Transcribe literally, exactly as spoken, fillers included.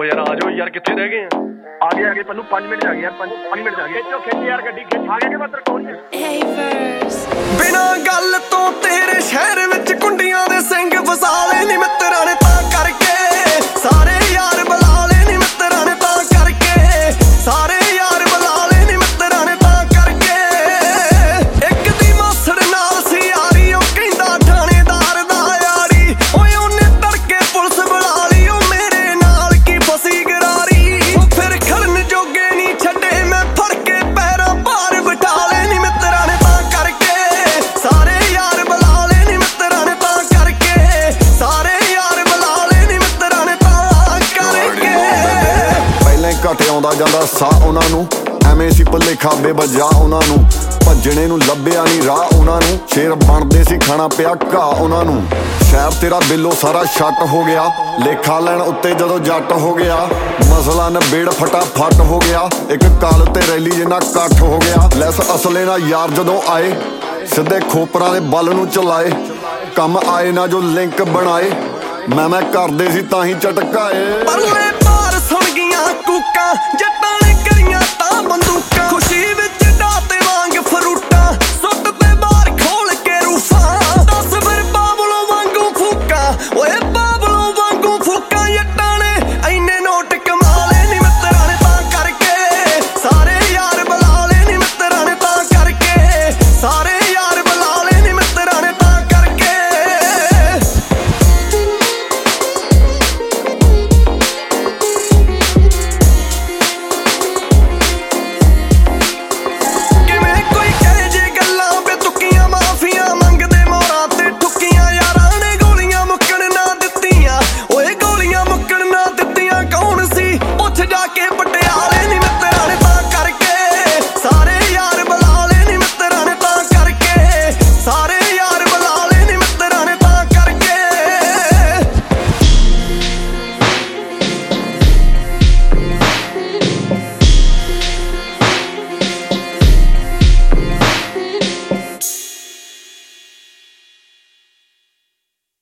ਉਹ ਯਾਰ ਆ ਜਾਓ ਯਾਰ, ਕਿੱਥੇ ਰਹਿ ਗਏ ਆ? ਆ ਗਏ ਆ ਗਏ ਪੰਨੂ, ਪੰਜ ਮਿੰਟ ਜਾ ਗਏ ਯਾਰ, ਪੰਜ ਪੰਜ ਮਿੰਟ ਜਾ ਗਏ। ਖਿੱਚੋ ਖਿੱਚ ਯਾਰ ਗੱਡੀ ਖਿੱਚ। ਆ ਗਏ ਕਿ ਮਤਲਬ ਕੌਣ ਹੈ? ਬਿਨਾਂ ਗੱਲ ਤੋਂ ਤੇਰੇ ਸ਼ਹਿਰ ਵਿੱਚ ਕੁੰਡੀਆਂ ਦੇ ਸਿੰਘ ਫਸਾ ਲੈ ਨੀ ਮਿੱਤਰਾਂ ਨੇ, ਤਾਂ ਕਰਕੇ ਸਾਰੇ ਯਾਰ ਬੁਲਾ ਲੈ ਨੀ ਮਿੱਤਰਾਂ ਨੇ, ਤਾਂ ਕਰਕੇ ਸਾਰੇ ਯਾਰ ਬੁਲਾ ਲੈ ਨੀ ਮਿੱਤਰਾਂ ਨੇ, ਤਾਂ ਕਰਕੇ ਇੱਕ ਦੀ ਮਾਸੜ ਨਾਲ ਸੀ ਯਾਰੀ, ਉਹ ਕਹਿੰਦਾ ਥਾਣੇਦਾਰ ਦਾ ਯਾਰੀ, ਓਏ ਉਹਨੇ ਤੜਕੇ ਪੁਲਿਸ ਬੁਲਾ ਲਈ, ਉਹ ਮੇਰੇ ਨਾਲ ਕੀ ਫਸੀ ਗਰਾਰੀ, ਉਹ ਫਿਰ ਖੜਨ ਜੋਗੇ ਨਹੀਂ ਛੱਡੇ ਮੈਂ ਫੜ ਕੇ ਪੈਰਾਂ ਭਾਰ ਬਿਠਾ ਲੈ ਨੀ ਮਿੱਤਰਾਂ ਨੇ, ਤਾਂ ਕਰਕੇ ਸਾਰੇ ਯਾਰ ਬੁਲਾ ਲੈ ਨੀ ਮਿੱਤਰਾਂ ਨੇ, ਤਾਂ ਕਰਕੇ ਸਾਰੇ ਯਾਰ ਬੁਲਾ ਲੈ ਨੀ ਮਿੱਤਰਾਂ ਨੇ, ਤਾਂ ਕਰਕੇ। ਪਹਿਲਾਂ ਹੀ ਘੱਟ ਆਉਂਦਾ ਜਾਂਦਾ ਸਾਹ ਉਹਨਾਂ ਨੂੰ, ਐਵੇਂ ਸੀ ਭੁਲੇਖਾ ਬੇਵਜ੍ਹਾ ਉਹਨਾਂ ਨੂੰ, ਭੱਜਣੇ ਨੂੰ ਲੱਭਿਆ ਨਹੀਂ ਰਾਹ ਉਹਨਾਂ ਨੂੰ, ਸ਼ੇਰ ਬਣਦੇ ਸੀ ਖਾਣਾ ਪਿਆ ਘਾਹ ਉਹਨਾਂ ਨੂੰ। ਸ਼ਹਿਰ ਤੇਰਾ ਬਿੱਲੋ ਸਾਰਾ ਛੱਟ ਹੋ ਗਿਆ, ਲੇਖਾ ਲੈਣ ਉੱਤੇ ਜਦੋਂ ਜੱਟ ਹੋ ਗਿਆ, ਮਸਲਾ ਨਬੇੜ ਫਟਾਫਟ ਹੋ ਗਿਆ, ਇੱਕ ਕਾਲ ਤੇ ਰੈਲੀ ਜਿੰਨਾ ਇਕੱਠ ਹੋ ਗਿਆ। ਲੈਸ ਅਸਲੇ ਨਾਲ ਯਾਰ ਜਦੋਂ ਆਏ, ਸਿੱਧੇ ਖੋਪਰਾਂ ਦੇ ਬਲ ਨੂੰ ਚਲਾਏ, ਕੰਮ ਆਏ ਨਾ ਜੋ ਲਿੰਕ ਬਣਾਏ, ਮੈਂ ਮੈਂ ਕਰਦੇ ਸੀ ਤਾਂ ਹੀ ਝਟਕਾਏ। ਪਰਲੇ ਪਾਰ ਸੁਣ ਗਈਆਂ ਕੂਕਾਂ, ਜੱਟਾਂ ਨੇ ਕਰੀਆਂ ਤਾਂ ਬੰਦੂਕਾਂ, ਖੁਸ਼ੀ ਵਿੱਚ